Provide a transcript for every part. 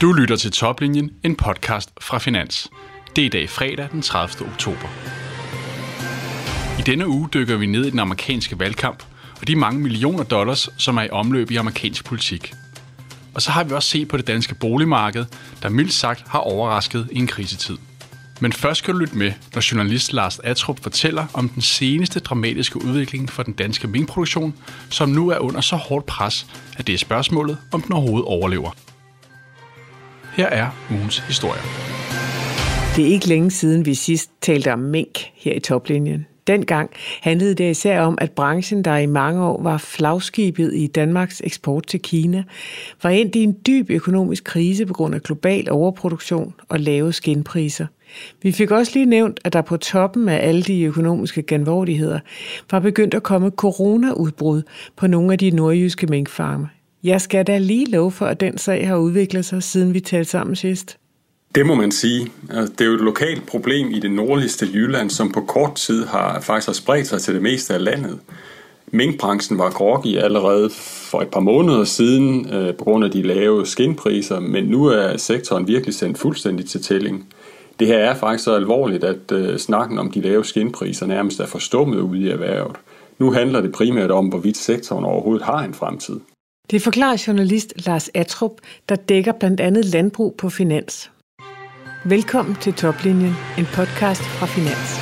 Du lytter til Toplinjen, en podcast fra Finans. Det er i dag fredag den 30. oktober. I denne uge dykker vi ned i den amerikanske valgkamp og de mange millioner dollars, som er i omløb i amerikansk politik. Og så har vi også set på det danske boligmarked, der mildt sagt har overrasket i en krisetid. Men først skal du lytte med, når journalist Lars Attrup fortæller om den seneste dramatiske udvikling for den danske minkproduktion, som nu er under så hårdt pres, at det er spørgsmålet, om den overhovedet overlever. Her er ugens historie. Det er ikke længe siden, vi sidst talte om mink her i Toplinjen. Dengang handlede det især om, at branchen, der i mange år var flagskibet i Danmarks eksport til Kina, var endt i en dyb økonomisk krise på grund af global overproduktion og lave skinpriser. Vi fik også lige nævnt, at der på toppen af alle de økonomiske genvordigheder var begyndt at komme coronaudbrud på nogle af de nordjyske minkfarme. Jeg skal da lige love for, at den sag har udviklet sig, siden vi talte sammen sidst. Det må man sige. Det er jo et lokalt problem i det nordligste Jylland, som på kort tid faktisk har spredt sig til det meste af landet. Minkbranchen var groggy allerede for et par måneder siden på grund af de lave skinpriser, men nu er sektoren virkelig sendt fuldstændig til tælling. Det her er faktisk så alvorligt, at snakken om de lave skinpriser nærmest er forstummet ude i erhvervet. Nu handler det primært om, hvorvidt sektoren overhovedet har en fremtid. Det forklarer journalist Lars Attrup, der dækker blandt andet landbrug på Finans. Velkommen til Toplinjen, en podcast fra Finans.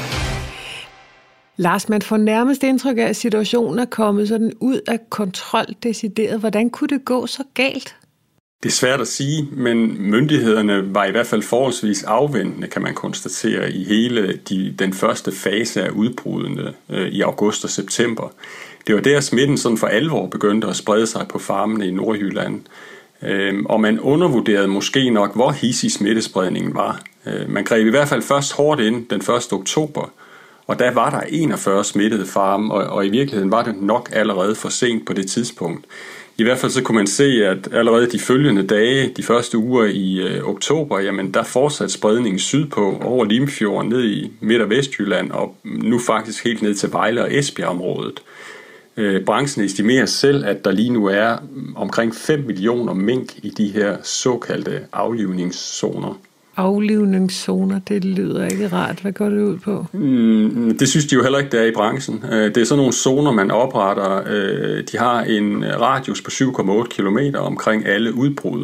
Lars, man får nærmest indtryk af, at situationen er kommet sådan ud af kontrol decideret. Hvordan kunne det gå så galt? Det er svært at sige, men myndighederne var i hvert fald forholdsvis afventende, kan man konstatere, i hele den første fase af udbruddene i august og september. Det var der smitten sådan for alvor begyndte at sprede sig på farmene i Nordjylland. Og man undervurderede måske nok, hvor hidsig smittespredningen var. Man greb i hvert fald først hårdt ind den 1. oktober, og der var der 41 smittede farme, og i virkeligheden var det nok allerede for sent på det tidspunkt. I hvert fald så kunne man se, at allerede de følgende dage, de første uger i oktober, jamen der fortsatte spredningen sydpå over Limfjorden, ned i Midt- og Vestjylland, og nu faktisk helt ned til Vejle og Esbjerg-området. Branchen estimerer selv, at der lige nu er omkring 5 millioner mink i de her såkaldte aflivningszoner. Aflivningszoner, det lyder ikke rart. Hvad går det ud på? Det synes de jo heller ikke, der er i branchen. Det er sådan nogle zoner, man opretter. De har en radius på 7,8 kilometer omkring alle udbrud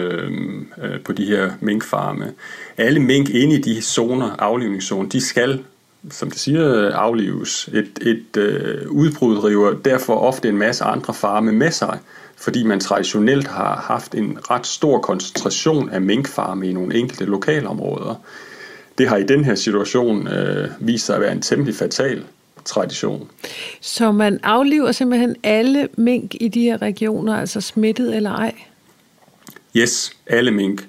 på de her minkfarme. Alle mink inde i de zoner, aflivningszoner, de skal, som det siger, aflives. Et udbrud river derfor ofte en masse andre farme med sig, fordi man traditionelt har haft en ret stor koncentration af minkfarme i nogle enkelte lokalområder. Det har i den her situation vist sig at være en temmelig fatal tradition. Så man afliver simpelthen alle mink i de her regioner, altså smittet eller ej? Yes, alle mink.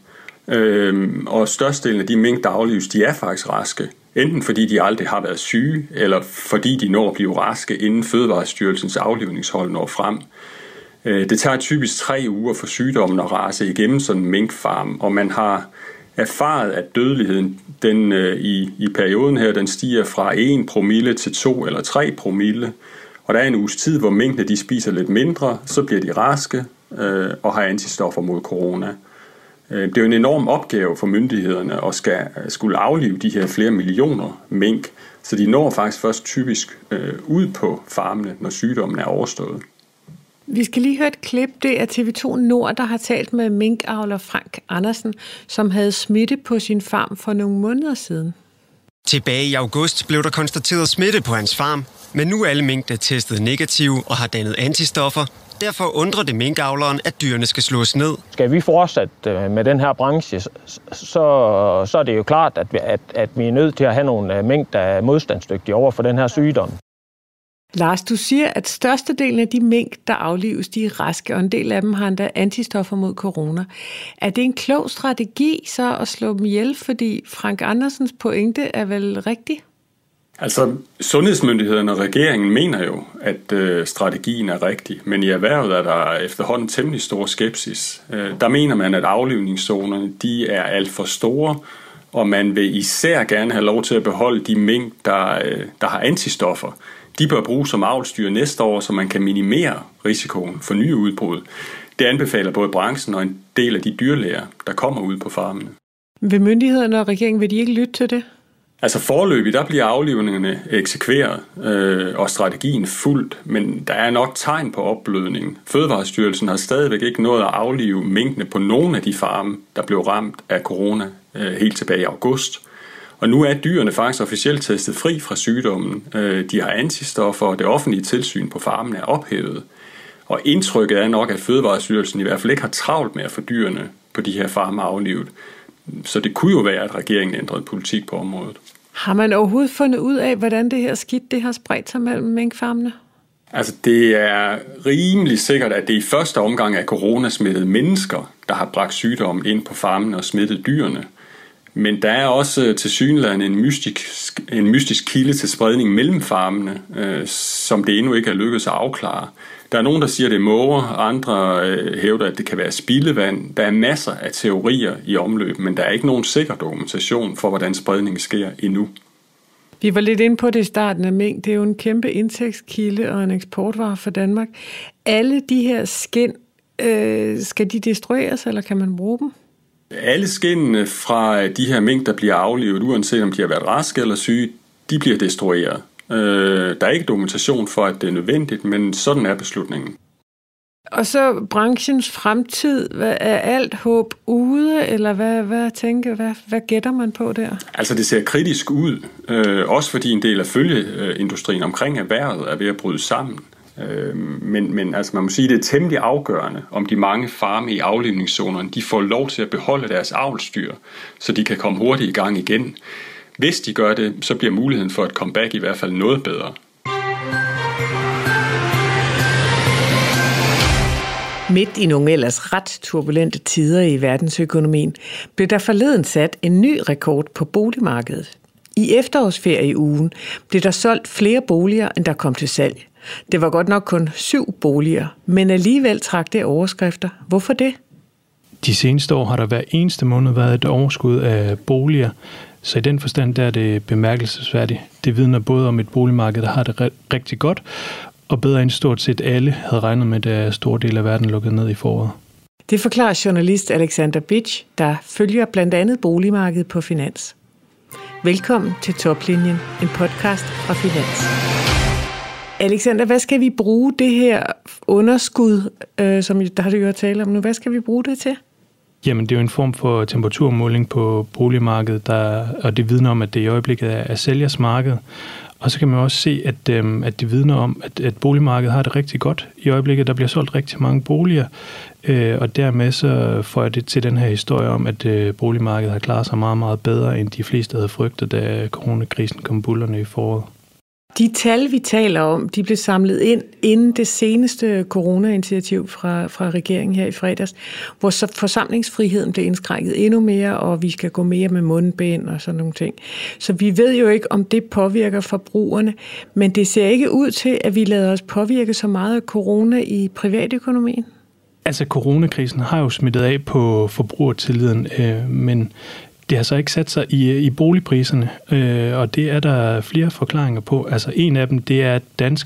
Og størstedelen af de mink, der aflives, de er faktisk raske. Enten fordi de aldrig har været syge, eller fordi de når at blive raske, inden Fødevarestyrelsens aflivningshold når frem. Det tager typisk 3 uger for sygdommen at rase igennem sådan en minkfarm, og man har erfaret, at dødeligheden den, i perioden her, den stiger fra 1 promille til 2 eller 3 promille. Og der er en uges tid, hvor minkene de spiser lidt mindre, så bliver de raske og har antistoffer mod corona. Det er jo en enorm opgave for myndighederne at skulle aflive de her flere millioner mink, så de når faktisk først typisk ud på farmene, når sygdommen er overstået. Vi skal lige høre et klip. Det er TV2 Nord, der har talt med minkavler Frank Andersen, som havde smitte på sin farm for nogle måneder siden. Tilbage i august blev der konstateret smitte på hans farm, men nu er alle minkene testet negative og har dannet antistoffer. Derfor undrer det minkavleren, at dyrene skal slås ned. Skal vi fortsætte med den her branche, så er det jo klart, at vi er nødt til at have nogle mink, der er modstandsdygtige over for den her sygdom. Lars, du siger, at størstedelen af de mink, der aflives, de er raske, og en del af dem har endda antistoffer mod corona. Er det en klog strategi så at slå dem ihjel, fordi Frank Andersens pointe er vel rigtig? Altså, sundhedsmyndighederne og regeringen mener jo, at strategien er rigtig, men i erhvervet er der efterhånden temmelig stor skepsis. Der mener man, at aflivningszonerne de er alt for store, og man vil især gerne have lov til at beholde de mink, der har antistoffer. De bør bruges som avlsdyr næste år, så man kan minimere risikoen for nye udbrud. Det anbefaler både branchen og en del af de dyrlæger, der kommer ud på farmene. Vil myndighederne og regeringen, vil de ikke lytte til det? Altså foreløbig, der bliver aflivningerne eksekveret og strategien fuldt, men der er nok tegn på opblødning. Fødevarestyrelsen har stadigvæk ikke nået at aflive minkene på nogle af de farme, der blev ramt af corona helt tilbage i august. Og nu er dyrene faktisk officielt testet fri fra sygdommen. De har antistoffer, og det offentlige tilsyn på farmen er ophævet. Og indtrykket er nok, at Fødevarestyrelsen i hvert fald ikke har travlt med at få dyrene på de her farme aflivet. Så det kunne jo være, at regeringen ændrede politik på området. Har man overhovedet fundet ud af, hvordan det her skidt det har spredt sig mellem minkfarmene? Altså det er rimelig sikkert, at det i første omgang er coronasmittede mennesker, der har bragt sygdommen ind på farmen og smittet dyrene. Men der er også tilsyneladende en mystisk kilde til spredning mellem farmene, som det endnu ikke er lykkedes at afklare. Der er nogen, der siger, at det er måger, andre hævder, at det kan være spildevand. Der er masser af teorier i omløb, men der er ikke nogen sikker dokumentation for, hvordan spredningen sker endnu. Vi var lidt inde på det i starten af mink. Det er jo en kæmpe indtægtskilde og en eksportvare for Danmark. Alle de her skind, skal de destrueres, eller kan man bruge dem? Alle skindene fra de her mink, der bliver aflivet, uanset om de har været raske eller syge, de bliver destrueret. Der er ikke dokumentation for, at det er nødvendigt, men sådan er beslutningen. Og så branchens fremtid, er alt håb ude, eller hvad gætter man på der? Altså det ser kritisk ud, også fordi en del af følgeindustrien omkring erhvervet er ved at bryde sammen. Men altså man må sige, at det er temmelig afgørende, om de mange farme i aflivningszonerne, de får lov til at beholde deres avlsdyr, så de kan komme hurtigt i gang igen. Hvis de gør det, så bliver muligheden for et comeback i hvert fald noget bedre. Midt i nogle ellers ret turbulente tider i verdensøkonomien, blev der forleden sat en ny rekord på boligmarkedet. I efterårsferieugen blev der solgt flere boliger, end der kom til salg. Det var godt nok kun 7 boliger, men alligevel trak det overskrifter. Hvorfor det? De seneste år har der hver eneste måned været et overskud af boliger, så i den forstand der er det bemærkelsesværdigt. Det vidner både om et boligmarked, der har det rigtig godt, og bedre end stort set alle havde regnet med, da store dele af verden lukkede ned i foråret. Det forklarer journalist Alexander Bitsch, der følger blandt andet boligmarkedet på Finans. Velkommen til Toplinjen, en podcast fra Finans. Alexander, hvad skal vi bruge det her underskud, som der har du jo talt om nu, hvad skal vi bruge det til? Jamen, det er jo en form for temperaturmåling på boligmarkedet, og det vidner om, at det i øjeblikket er sælgers marked. Og så kan man også se, at det vidner om, at boligmarkedet har det rigtig godt. I øjeblikket, der bliver solgt rigtig mange boliger, og dermed så får jeg det til den her historie om, at boligmarkedet har klaret sig meget, meget bedre, end de fleste havde frygtet, da coronakrisen kom buldrende i foråret. De tal, vi taler om, de blev samlet ind inden det seneste corona-initiativ fra regeringen her i fredags, hvor så forsamlingsfriheden blev indskrænket endnu mere, og vi skal gå mere med mundbind og sådan nogle ting. Så vi ved jo ikke, om det påvirker forbrugerne, men det ser ikke ud til, at vi lader os påvirke så meget af corona i privatøkonomien. Altså, coronakrisen har jo smittet af på forbrugertilliden, men det har så ikke sat sig i boligpriserne, og det er der flere forklaringer på. Altså en af dem, det er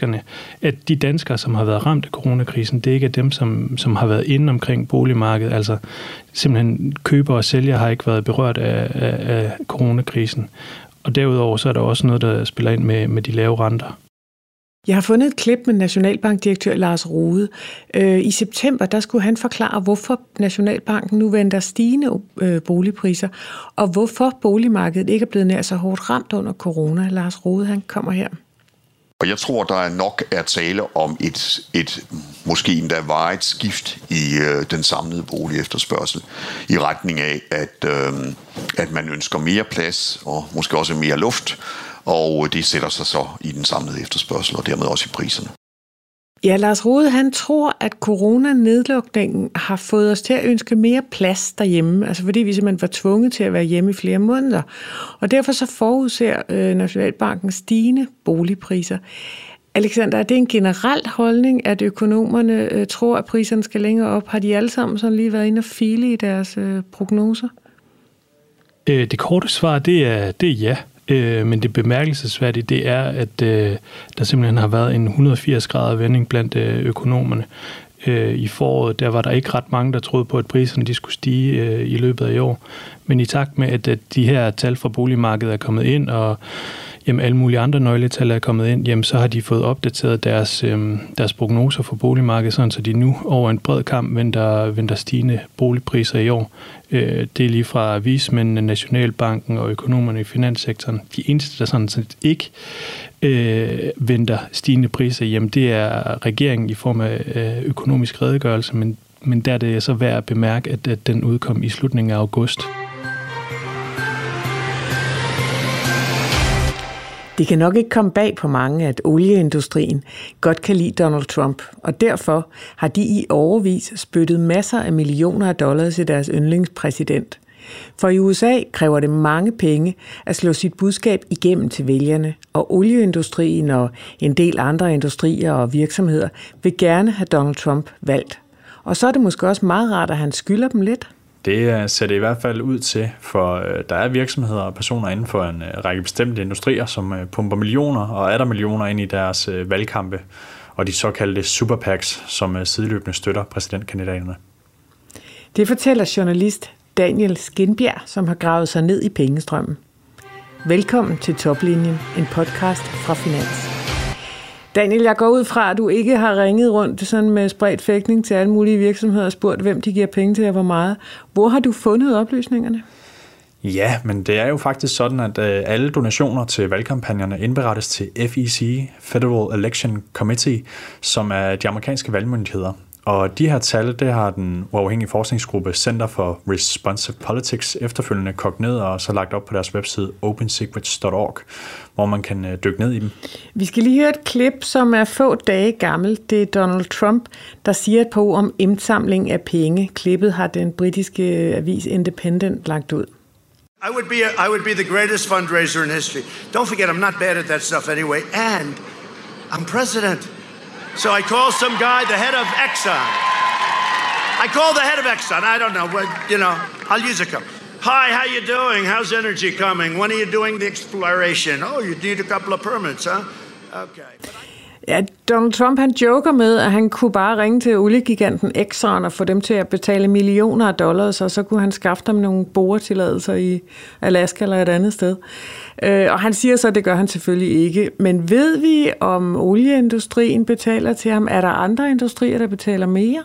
at de danskere, som har været ramt af coronakrisen, det ikke er dem, som har været inde omkring boligmarkedet. Altså simpelthen køber og sælger har ikke været berørt af coronakrisen. Og derudover så er der også noget, der spiller ind med de lave renter. Jeg har fundet et klip med Nationalbankdirektør Lars Rode. I september, der skulle han forklare, hvorfor Nationalbanken nu venter stigende boligpriser, og hvorfor boligmarkedet ikke er blevet nær så hårdt ramt under corona. Lars Rode, han kommer her. Og jeg tror, der nok er tale om et måske endda varigt skift i den samlede boligefterspørgsel i retning af, at man ønsker mere plads og måske også mere luft, og det sætter sig så i den samlede efterspørgsel og dermed også i priserne. Ja, Lars Rode, han tror, at coronanedlukningen har fået os til at ønske mere plads derhjemme, altså fordi vi simpelthen var tvunget til at være hjemme i flere måneder. Og derfor så forudser Nationalbanken stigende boligpriser. Alexander, er det en generel holdning, at økonomerne tror, at priserne skal længere op? Har de alle sammen sådan lige været inde og file i deres prognoser? Det korte svar, det er ja. Men det bemærkelsesværdige, det er, at der simpelthen har været en 180 grader vending blandt økonomerne. I foråret, der var der ikke ret mange, der troede på, at priserne de skulle stige i løbet af i år. Men i takt med, at de her tal fra boligmarkedet er kommet ind, og alle mulige andre nøgletal er kommet ind, så har de fået opdateret deres prognoser for boligmarkedet, sådan så de nu over en bred kamp venter stigende boligpriser i år. Det er lige fra vismændene, Nationalbanken og økonomerne i finanssektoren. De eneste, der sådan set ikke venter stigende priser, det er regeringen i form af økonomisk redegørelse, men der er det så værd at bemærke, at den udkom i slutningen af august. Det kan nok ikke komme bag på mange, at olieindustrien godt kan lide Donald Trump, og derfor har de i årevis spyttet masser af millioner af dollars til deres yndlingspræsident. For i USA kræver det mange penge at slå sit budskab igennem til vælgerne, og olieindustrien og en del andre industrier og virksomheder vil gerne have Donald Trump valgt. Og så er det måske også meget rart, at han skylder dem lidt. Det ser det i hvert fald ud til, for der er virksomheder og personer inden for en række bestemte industrier, som pumper millioner og er der millioner ind i deres valgkampe, og de såkaldte super PACs, som sideløbende støtter præsidentkandidaterne. Det fortæller journalist Daniel Skindbjerg, som har gravet sig ned i pengestrømmen. Velkommen til Toplinjen, en podcast fra Finans. Daniel, jeg går ud fra, at du ikke har ringet rundt sådan med spredt fægtning til alle mulige virksomheder og spurgt, hvem de giver penge til og hvor meget. Hvor har du fundet oplysningerne? Ja, men det er jo faktisk sådan, at alle donationer til valgkampagnerne indberettes til FEC, Federal Election Committee, som er de amerikanske valgmyndigheder. Og de her tal, det har den uafhængige forskningsgruppe Center for Responsive Politics efterfølgende kogt ned og så lagt op på deres webside opensecrets.org, hvor man kan dykke ned i dem. Vi skal lige høre et klip, som er få dage gammelt. Det er Donald Trump, der siger et par ord om indsamling af penge. Klippet har den britiske avis Independent lagt ud. I would be the greatest fundraiser in history. Don't forget, I'm not bad at that stuff anyway, and I'm president. So I call some guy, the head of Exxon. I call the head of Exxon. I don't know, I'll use a couple. Hi, how you doing? How's energy coming? When are you doing the exploration? Oh, you need a couple of permits, huh? Okay. Ja, Donald Trump han joker med, at han kunne bare ringe til oliegiganten Exxon og få dem til at betale millioner af dollars, og så kunne han skaffe dem nogle boretilladelser i Alaska eller et andet sted. Og han siger så, at det gør han selvfølgelig ikke. Men ved vi, om olieindustrien betaler til ham? Er der andre industrier, der betaler mere?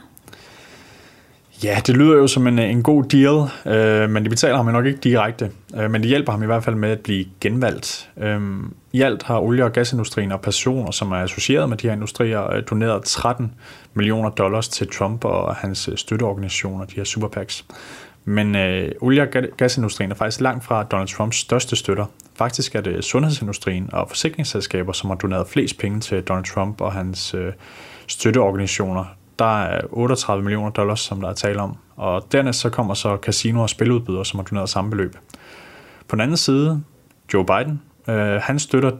Ja, det lyder jo som en god deal, men de betaler ham nok ikke direkte. Men det hjælper ham i hvert fald med at blive genvalgt. I alt har olie- og gasindustrien og personer, som er associeret med de her industrier, doneret 13 millioner dollars til Trump og hans støtteorganisationer, de her super PACs. Men olie- og gasindustrien er faktisk langt fra Donald Trumps største støtter. Faktisk er det sundhedsindustrien og forsikringsselskaber, som har doneret flest penge til Donald Trump og hans støtteorganisationer. Der er 38 millioner dollars, som der er tale om. Og dernæst så kommer så casino- og spiludbydere, som har doneret samme beløb. På den anden side, Joe Biden, han støtter,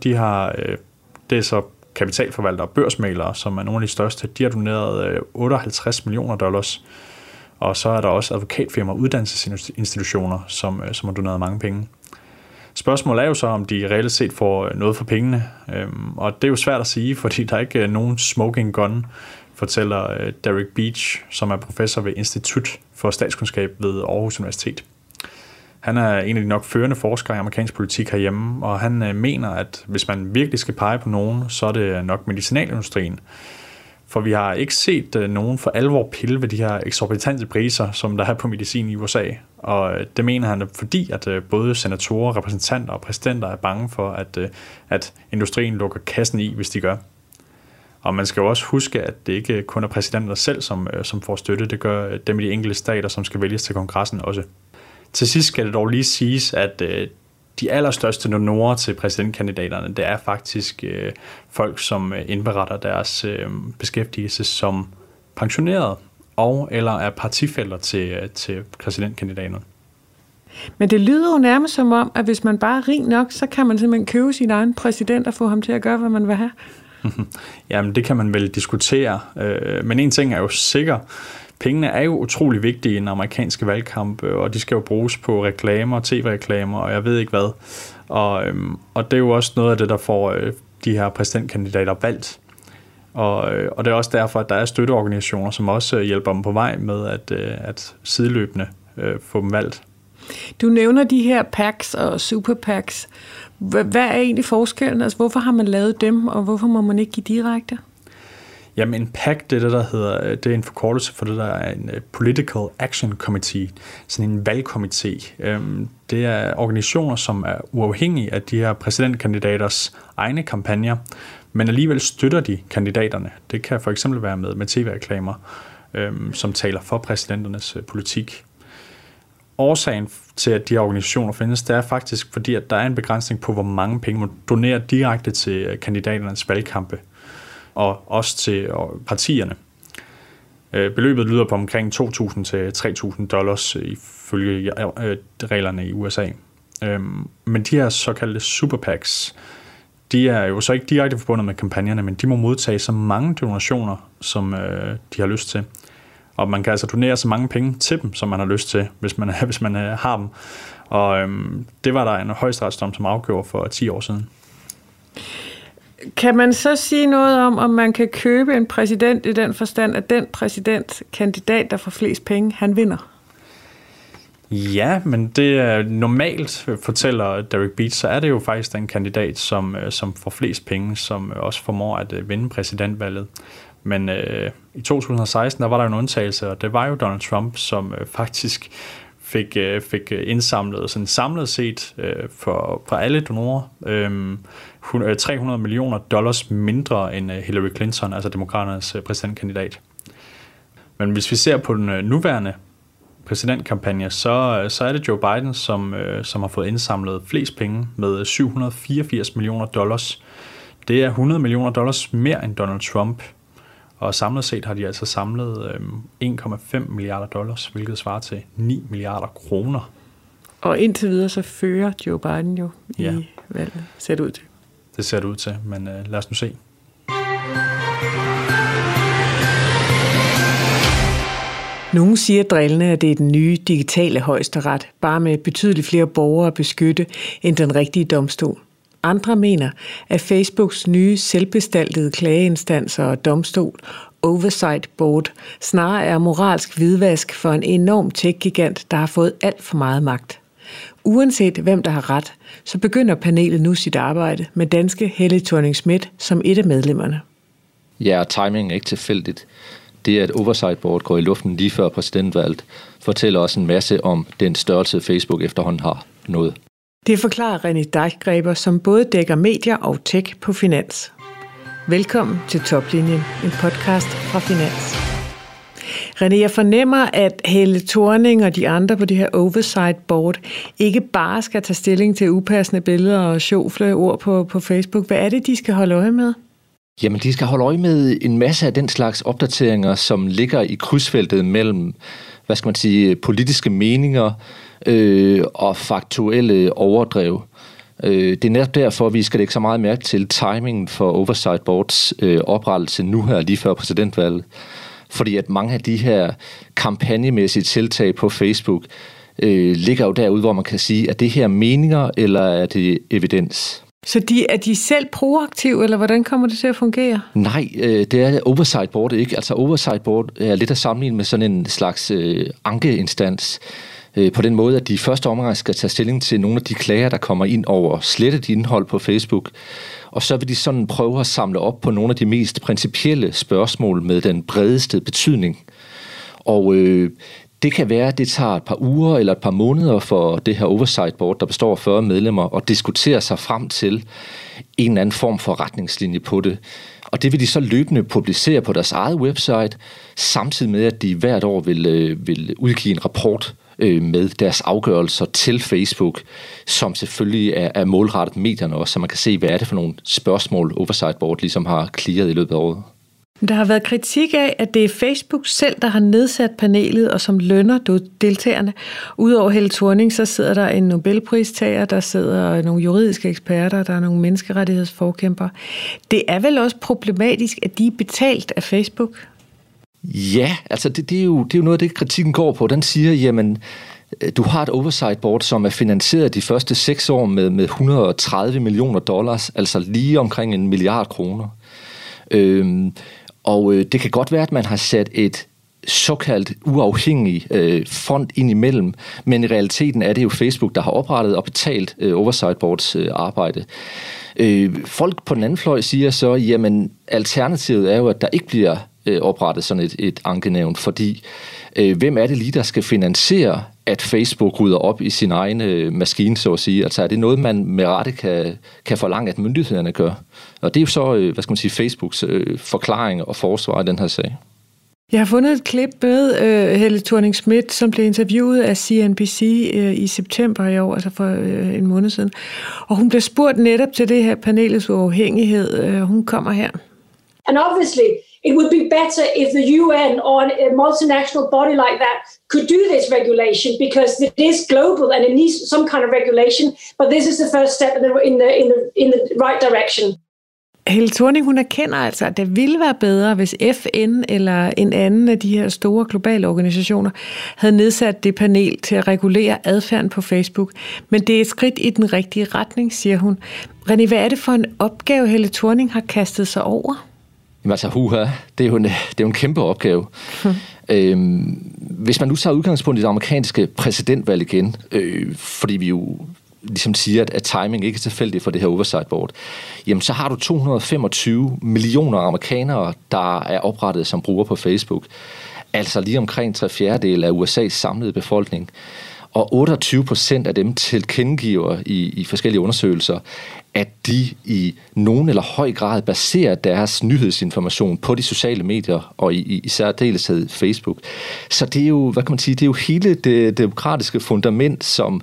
det er så kapitalforvaltere og børsmælere, som er nogle af de største. De har doneret 58 millioner dollars. Og så er der også advokatfirmaer og uddannelsesinstitutioner, som har doneret mange penge. Spørgsmålet er jo så, om de reelt set får noget for pengene. Og det er jo svært at sige, fordi der er ikke nogen smoking gun, fortæller Derek Beach, som er professor ved Institut for Statskundskab ved Aarhus Universitet. Han er en af de nok førende forskere i amerikansk politik herhjemme, og han mener, at hvis man virkelig skal pege på nogen, så er det nok medicinalindustrien. For vi har ikke set nogen for alvor pille ved de her eksorbitante priser, som der er på medicin i USA. Og det mener han, fordi at både senatorer, repræsentanter og præsidenter er bange for, at industrien lukker kassen i, hvis de gør. Og man skal jo også huske, at det ikke kun er præsidenter selv, som får støtte. Det gør dem i de enkelte stater, som skal vælges til kongressen også. Til sidst skal det dog lige siges, at de allerstørste donorer til præsidentkandidaterne, det er faktisk folk, som indberetter deres beskæftigelse som pensionerede og eller er partifæller til præsidentkandidaterne. Men det lyder jo nærmest som om, at hvis man bare er rig nok, så kan man simpelthen købe sin egen præsident og få ham til at gøre, hvad man vil have. Jamen, det kan man vel diskutere. Men en ting er jo sikker. Pengene er jo utrolig vigtige i den amerikanske valgkamp, og de skal jo bruges på reklamer, tv-reklamer, og jeg ved ikke hvad. Og det er jo også noget af det, der får de her præsidentkandidater valgt. Og det er også derfor, at der er støtteorganisationer, som også hjælper dem på vej med at sideløbende få dem valgt. Du nævner de her PACs og super PACs. Hvad er egentlig forskellen? Altså, hvorfor har man lavet dem, og hvorfor må man ikke give direkte? Jamen en PAC, det er en forkortelse for det, der er en Political Action Committee, sådan en valgkomité. Det er organisationer, som er uafhængige af de her præsidentkandidaters egne kampagner, men alligevel støtter de kandidaterne. Det kan for eksempel være med tv-reklamer, som taler for præsidenternes politik. Årsagen til, at de her organisationer findes, det er faktisk fordi, at der er en begrænsning på, hvor mange penge man donerer direkte til kandidaternes valgkampe, og også til partierne. Beløbet lyder på omkring $2,000 til $3,000 ifølge reglerne i USA. Men de her såkaldte super PACs, de er jo så ikke direkte forbundet med kampagnerne, men de må modtage så mange donationer, som de har lyst til. Og man kan altså donere så mange penge til dem, som man har lyst til, hvis man har dem. Og det var der en højesteretsdom, som afgjorde for 10 år siden. Kan man så sige noget om man kan købe en præsident i den forstand, at den præsidentkandidat, der får flest penge, han vinder? Ja, men det er normalt, fortæller Derek Beach, så er det jo faktisk den kandidat, som får flest penge, som også formår at vinde præsidentvalget. Men i 2016, der var der en undtagelse, og det var jo Donald Trump, som faktisk fik indsamlet sådan samlet set for alle donorer $300 millioner mindre end Hillary Clinton, altså demokraternes præsidentkandidat. Men hvis vi ser på den nuværende præsidentkampagne, så er det Joe Biden, som har fået indsamlet flest penge med $784 millioner. Det er $100 millioner mere end Donald Trump. Og samlet set har de altså samlet $1,5 milliarder, hvilket svarer til 9 milliarder kroner. Og indtil videre så fører Joe Biden jo i valget, ser det ud til. Det ser det ud til, men lad os nu se. Nogle siger drillende, at det er den nye digitale højesteret, bare med betydeligt flere borgere at beskytte end den rigtige domstol. Andre mener, at Facebooks nye selvbestaltede klageinstanser og domstol, Oversight Board, snarere er moralsk hvidvask for en enorm tech-gigant, der har fået alt for meget magt. Uanset hvem der har ret, så begynder panelet nu sit arbejde med danske Helle Thorning-Schmidt som et af medlemmerne. Ja, timing er ikke tilfældigt. Det, at Oversight Board går i luften lige før præsidentvalget, fortæller også en masse om den størrelse, Facebook efterhånden har nået. Det forklarer René Deichgräber, som både dækker medier og tech på Finans. Velkommen til Toplinjen, en podcast fra Finans. René, jeg fornemmer, at Helle Thorning og de andre på det her Oversight Board ikke bare skal tage stilling til upassende billeder og sjofle ord på Facebook. Hvad er det, de skal holde øje med? Jamen, de skal holde øje med en masse af den slags opdateringer, som ligger i krydsfeltet mellem, politiske meninger og faktuelle overdrev. Det er netop derfor, vi skal lægge så meget mærke til timingen for Oversight Boards oprettelse nu her lige før præsidentvalget. Fordi at mange af de her kampagnemæssige tiltag på Facebook ligger jo derude, hvor man kan sige, er det her meninger, eller er det evidens? Så er de selv proaktive, eller hvordan kommer det til at fungere? Nej, det er Oversight Board ikke. Altså Oversight Board er lidt at sammenligne med sådan en slags ankeinstans. På den måde, at de i første omgang skal tage stilling til nogle af de klager, der kommer ind over slettet indhold på Facebook. Og så vil de sådan prøve at samle op på nogle af de mest principielle spørgsmål med den bredeste betydning. Og det kan være, at det tager et par uger eller et par måneder for det her Oversight Board, der består af 40 medlemmer, at diskutere sig frem til en eller anden form for retningslinje på det. Og det vil de så løbende publicere på deres eget website, samtidig med, at de hvert år vil udgive en rapport med deres afgørelser til Facebook, som selvfølgelig er målrettet medierne også, så man kan se, hvad er det for nogle spørgsmål, Oversight Board ligesom har clearet i løbet af året. Der har været kritik af, at det er Facebook selv, der har nedsat panelet, og som lønner deltagerne. Udover Helle Thorning, så sidder der en Nobelpristager, der sidder nogle juridiske eksperter, der er nogle menneskerettighedsforkæmpere. Det er vel også problematisk, at de er betalt af Facebook? Ja, altså det er jo noget af det, kritikken går på. Den siger, jamen, Du har et oversight board, som er finansieret de første 6 år med $130 millioner, altså lige omkring 1 milliard kroner. Og det kan godt være, at man har sat et såkaldt uafhængig fond ind imellem, men i realiteten er det jo Facebook, der har oprettet og betalt oversight boards arbejde. Folk på den anden fløj siger så, jamen alternativet er jo, at der ikke bliver oprettet sådan et ankenævn, fordi hvem er det lige, der skal finansiere, at Facebook rydder op i sin egen maskine, så at sige? Altså er det noget, man med rette kan forlange, at myndighederne gør? Og det er jo så, Facebooks forklaring og forsvar i den her sag. Jeg har fundet et klip med Helle Thorning-Schmidt, som blev interviewet af CNBC i september i år, altså for en måned siden. Og hun blev spurgt netop til det her panelets uafhængighed. Hun kommer her. And obviously, it would be better if the UN or a multinational body like that could do this regulation, because it is global and it needs some kind of regulation. But this is the first step in the right direction. Helle Thorning, hun erkender altså, at det ville være bedre, hvis FN eller en anden af de her store globale organisationer havde nedsat det panel til at regulere adfærden på Facebook. Men det er et skridt i den rigtige retning, siger hun. René, hvad er det for en opgave, Helle Thorning har kastet sig over? Jamen altså, det er jo en kæmpe opgave. Hvis man nu tager udgangspunkt i det amerikanske præsidentvalg igen, fordi vi jo ligesom siger, at timing ikke er tilfældig for det her oversight board, jamen så har du 225 millioner amerikanere, der er oprettet som brugere på Facebook. Altså lige omkring 3/4 af USA's samlede befolkning. Og 28% af dem tilkendegiver i forskellige undersøgelser, at de i nogen eller høj grad baserer deres nyhedsinformation på de sociale medier, og i særdeleshed Facebook. Så det er jo, det er jo hele det demokratiske fundament, som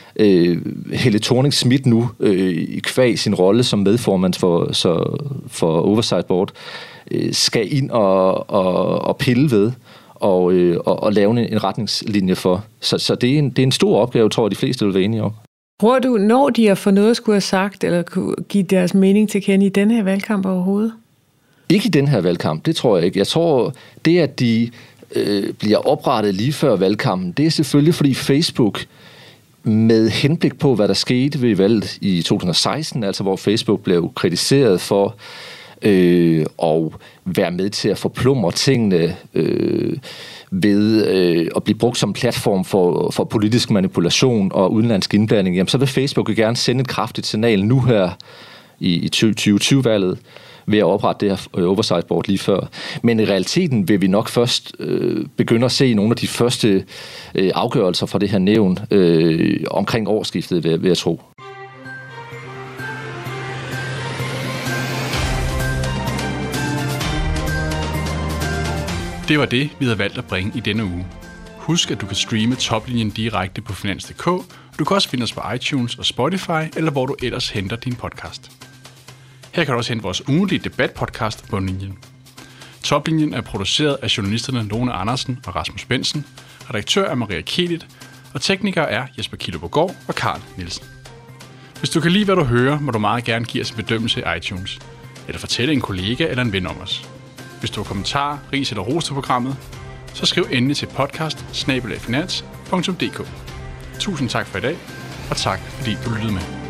Helle Thorning-Schmidt nu kvæg sin rolle som medformand for Oversight Board skal ind og pille ved og lave en retningslinje for. Så det er en stor opgave, tror jeg, de fleste vil være enige om. Tror du, når de har fået noget at skulle have sagt, eller kunne give deres mening til kende i den her valgkamp overhovedet? Ikke i den her valgkamp, det tror jeg ikke. Jeg tror, det at de bliver oprettet lige før valgkampen, det er selvfølgelig, fordi Facebook med henblik på, hvad der skete ved valget i 2016, altså hvor Facebook blev kritiseret for at være med til at forplumre tingene ved at blive brugt som platform for politisk manipulation og udenlandsk indblanding, jamen så vil Facebook gerne sende et kraftigt signal nu her i 2020-valget ved at oprette det her oversight board lige før. Men i realiteten vil vi nok først begynde at se nogle af de første afgørelser fra det her nævn omkring årsskiftet, vil jeg tro. Det var det, vi havde valgt at bringe i denne uge. Husk, at du kan streame Toplinjen direkte på finans.dk, og du kan også finde os på iTunes og Spotify, eller hvor du ellers henter din podcast. Her kan du også hente vores ugentlige debatpodcast Bundlinjen. Toplinjen er produceret af journalisterne Lone Andersen og Rasmus Bensen, redaktør er Maria Kelit, og tekniker er Jesper Kildeborg og Karl Nielsen. Hvis du kan lide, hvad du hører, må du meget gerne give os en bedømmelse i iTunes, eller fortælle en kollega eller en ven om os. Hvis du har kommentarer, ris eller ros til programmet, så skriv endelig til podcast@finans.dk. Tusind tak for i dag, og tak fordi du lyttede med.